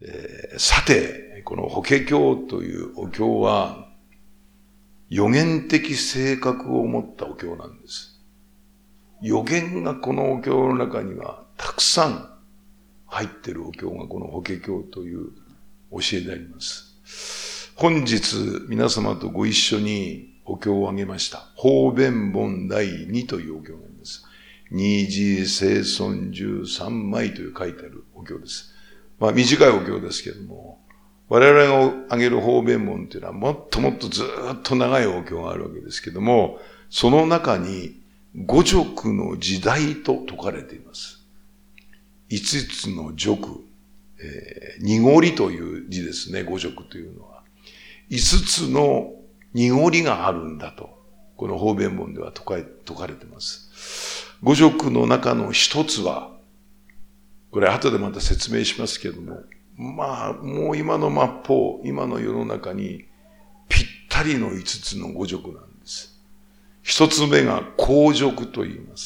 さて、この法華経というお経は、予言的性格を持ったお経なんです。予言がこのお経の中にはたくさん入っているお経がこの法華経という教えであります。本日皆様とご一緒にお経をあげました。法弁本第2というお経があります。二次聖尊13枚という書いてあるお経です。短いお経ですけれども、我々が挙げる法弁本というのはもっともっとずっと長いお経があるわけですけれども、その中に五濁の時代と説かれています。五つの濁、濁りという字ですね、五濁というのは。五つの濁りがあるんだと、この法弁本では説かれています。五濁の中の一つは、これ後でまた説明しますけれども、もう今の末法、今の世の中にぴったりの五つの五濁なんです。一つ目が皇濁と言います。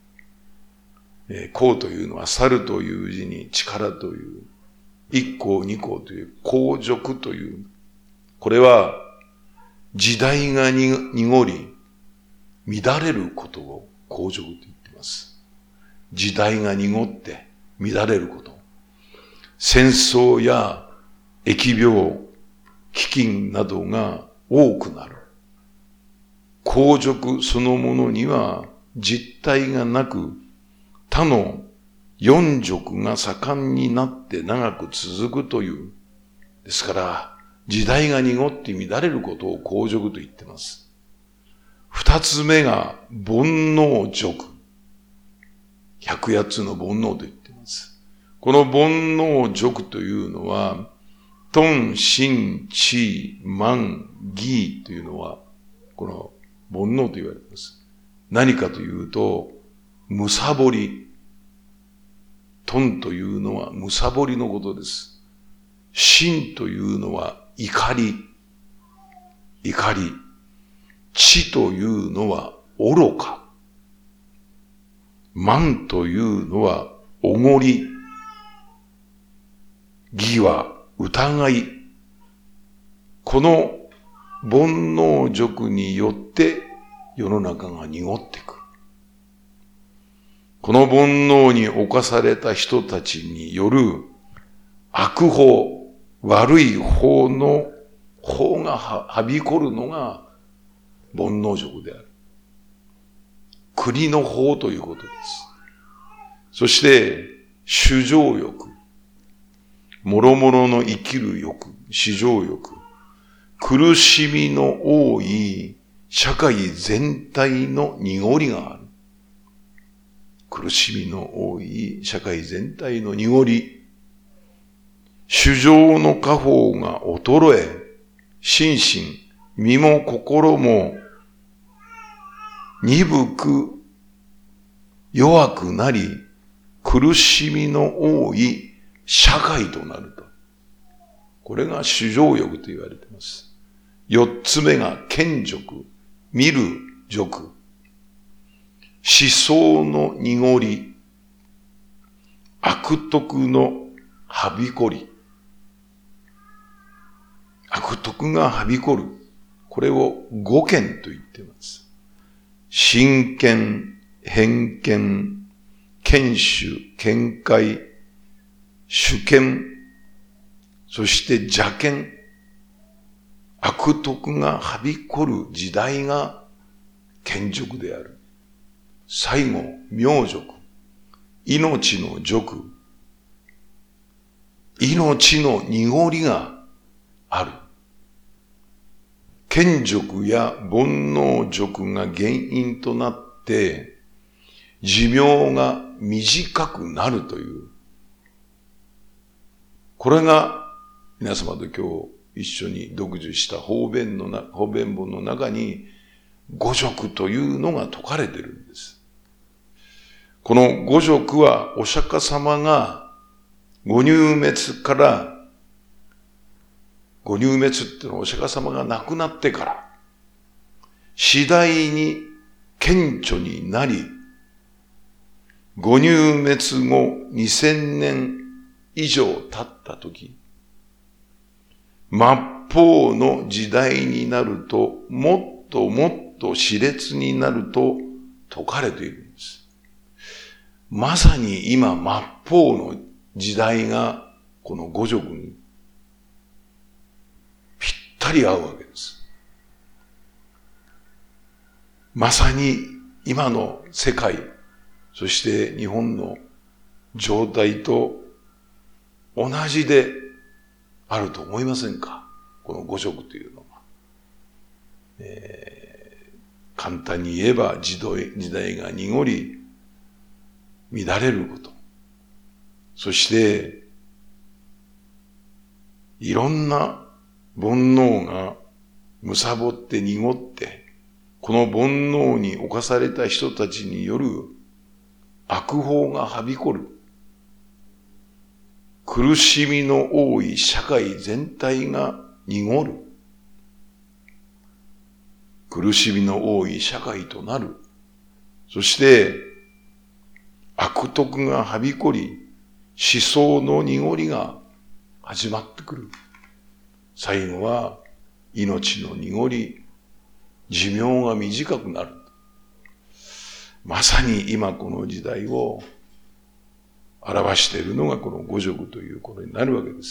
皇というのは猿という字に力という、一皇二皇という皇濁という、これは時代が濁り、乱れることを皇濁と言っています。時代が濁って乱れること。戦争や疫病、飢饉などが多くなる。皇濁そのものには実体がなく、他の四濁が盛んになって長く続くという。ですから、時代が濁って乱れることを皇濁と言っています。二つ目が煩悩濁。108つの煩悩と言っています。この煩悩濁というのは、頓、心、地、慢、義というのは、この煩悩と言われています。何かというと、むさぼり。頓というのはむさぼりのことです。心というのは怒り。怒り。知というのは愚か。慢というのはおごり。義は疑い。この煩悩濁によって世の中が濁っていく。この煩悩に侵された人たちによる悪法、悪い法の法がはびこるのが煩悩濁である。国の法ということです。そして、衆生欲。諸々の生きる欲、至上欲。苦しみの多い社会全体の濁りがある。苦しみの多い社会全体の濁り。衆生の果報が衰え、心身、身も心も鈍く弱くなり、苦しみの多い社会となると。これが衆生欲と言われています。四つ目が見濁、見る濁。思想の濁り、悪徳のはびこり。悪徳がはびこる。これを五見と言っています。真見、偏見、見取、見解、主見、そして邪見。悪徳がはびこる時代が見濁である。最後、名濁。命の濁。命の濁りがある。見濁や煩悩濁が原因となって、寿命が短くなるという。これが皆様と今日一緒に読受した法弁本の中に五濁というのが説かれているんです。この五濁はお釈迦様がご入滅っていうのはお釈迦様が亡くなってから、次第に顕著になり、ご入滅後2000年以上経ったとき、末法の時代になると、もっともっと熾烈になると説かれているんです。まさに今、末法の時代がこの五濁にぴったり合うわけです。まさに今の世界、そして日本の状態と同じであると思いませんか？この五濁というのは。簡単に言えば時代が濁り、乱れること。そして、いろんな煩悩が貪って濁って、この煩悩に侵された人たちによる悪法がはびこる。苦しみの多い社会全体が濁る。苦しみの多い社会となる。そして、悪徳がはびこり、思想の濁りが始まってくる。最後は、命の濁り、寿命が短くなる。まさに今この時代を表しているのがこの五濁ということになるわけです。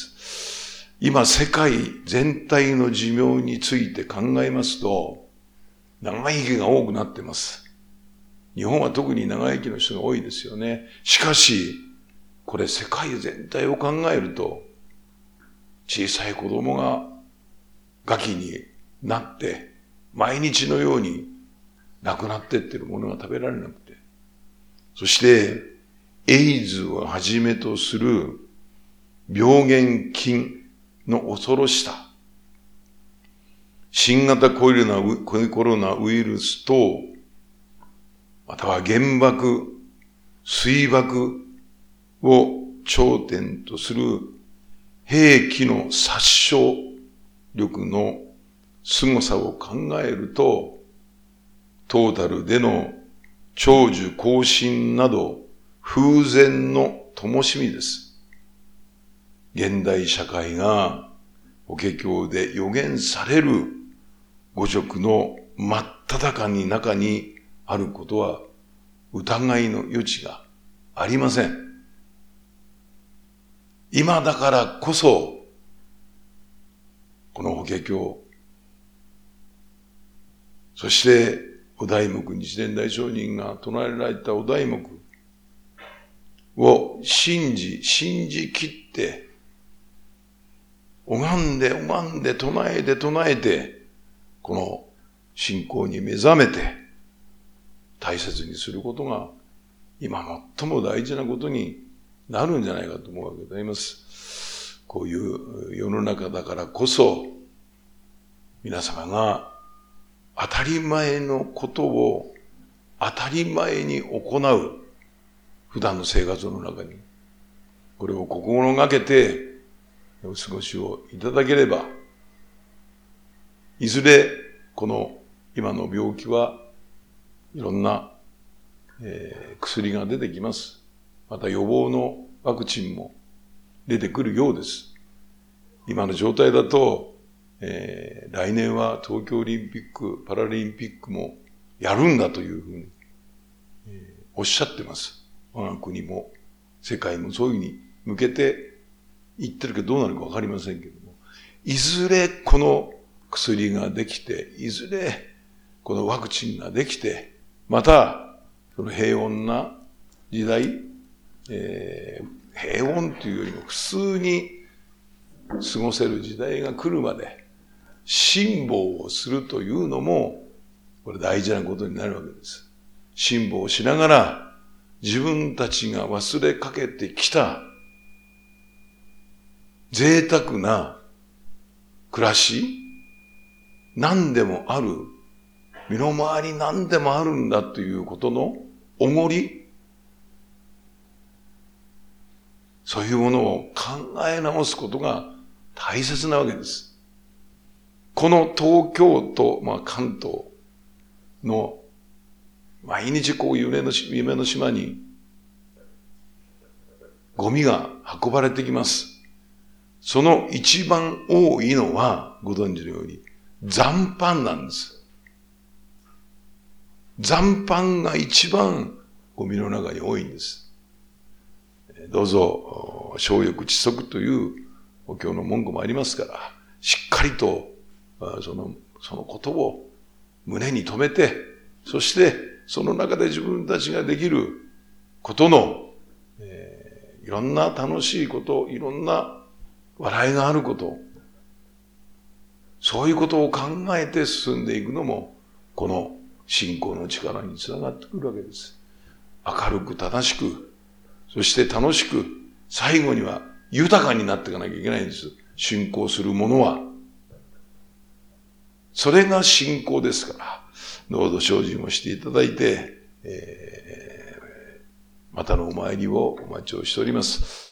今世界全体の寿命について考えますと、長生きが多くなっています。日本は特に長生きの人が多いですよね。しかし、これ世界全体を考えると、小さい子供が餓鬼になって、毎日のように亡くなっていっているものが食べられなくて、そして、エイズをはじめとする病原菌の恐ろしさ、新型コロナウイルスと、または原爆、水爆を頂点とする兵器の殺傷力の凄さを考えると、トータルでの長寿更新など風前の灯火です。現代社会が法華経で予言される五濁の真っ只中にあることは疑いの余地がありません。今だからこそ、この法華経、そしてお題目、日蓮大聖人が唱えられたお題目を信じきって、拝んで唱えて、この信仰に目覚めて、大切にすることが、今最も大事なことになるんじゃないかと思うわけであります。こういう世の中だからこそ、皆様が当たり前のことを当たり前に行う普段の生活の中に、これを心がけてお過ごしをいただければ、いずれこの今の病気はいろんな、薬が出てきます。また予防のワクチンも出てくるようです。今の状態だと、来年は東京オリンピック・パラリンピックもやるんだというふうに、おっしゃってます。我が国も世界もそういうふうに向けて言ってるけどどうなるかわかりませんけども、いずれこの薬ができて、いずれこのワクチンができて、またその平穏な時代、平穏というよりも普通に過ごせる時代が来るまで辛抱をするというのもこれ大事なことになるわけです。辛抱をしながら自分たちが忘れかけてきた贅沢な暮らし、何でもある、身の回り何でもあるんだということのおごり、そういうものを考え直すことが大切なわけです。この東京都、関東の毎日こう夢の島にゴミが運ばれてきます。その一番多いのは、ご存知のように、残飯なんです。残飯が一番ゴミの中に多いんです。どうぞ、生欲窒息というお経の文句もありますから、しっかりとそのことを胸に留めて、そしてその中で自分たちができることの、いろんな楽しいこと、いろんな笑いがあること、そういうことを考えて進んでいくのも、この信仰の力につながってくるわけです。明るく正しく、そして楽しく、最後には豊かになっていかなきゃいけないんです。信仰する者は。それが信仰ですから、どうぞ精進をしていただいて、またのお参りをお待ちをしております。